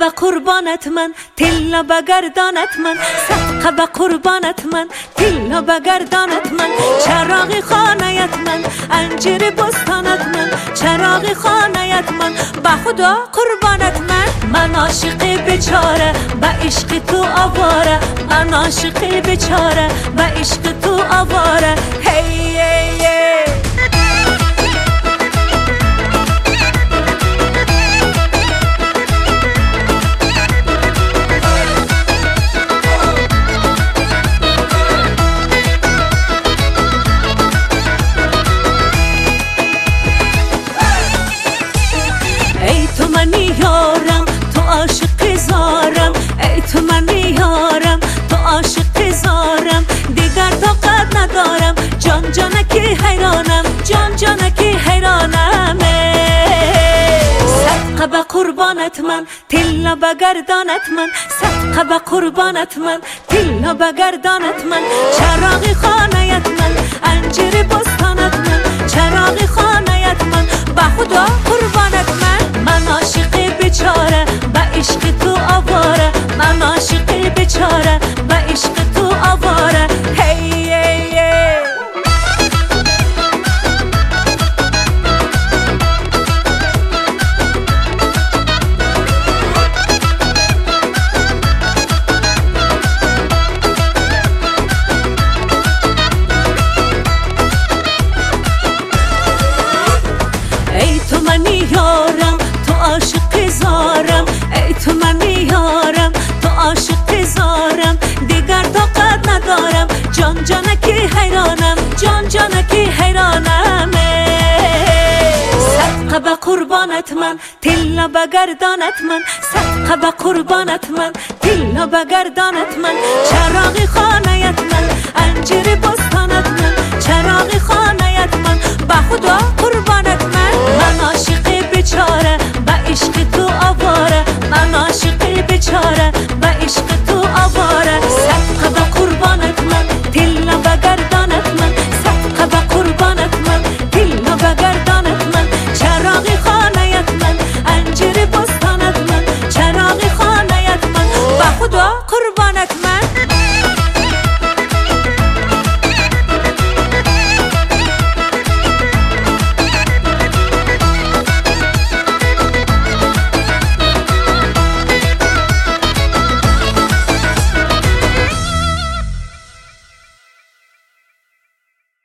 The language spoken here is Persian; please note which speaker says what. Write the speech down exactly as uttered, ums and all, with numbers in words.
Speaker 1: به قربانت من تلا به گردانت من صدقه به قربانت من تلا به گردانت من چراغ خانه‌ات من انجیر بستانت من چراغ خانه‌ات من به خدا قربانت من من عاشق بیچاره به عشق تو آواره من عاشق بیچاره به عشق تو آواره هی هی هی ای تو منی یارم تو عاشق زارم ای تو منی یارم تو عاشق زارم دیگر طاقت ندارم جان جانکی حیرانم جان جانکی حیرانم صدقه به قربانت من تلا به گردانت من صدقه به قربانت من تلا به گردانت من چراغ خانه‌ات من انجیر بستانت من چراغ خانه‌ات من به خدا قربانت من من عاشق بیچاره به عشق تو آواره من عاشق بیچاره به عشق تو آواره هی هی هی ای تو منی یارم تو عاشق زارم ای تو منی یارم تو عاشق زارم دیگر طاقت ندارم جان جانکی حیرانم جان جانکی حیرانم صدقه به قربانت من تلا به گردانت من صدقه به قربانت من تلا به گردانت من چراغ خانه‌ات من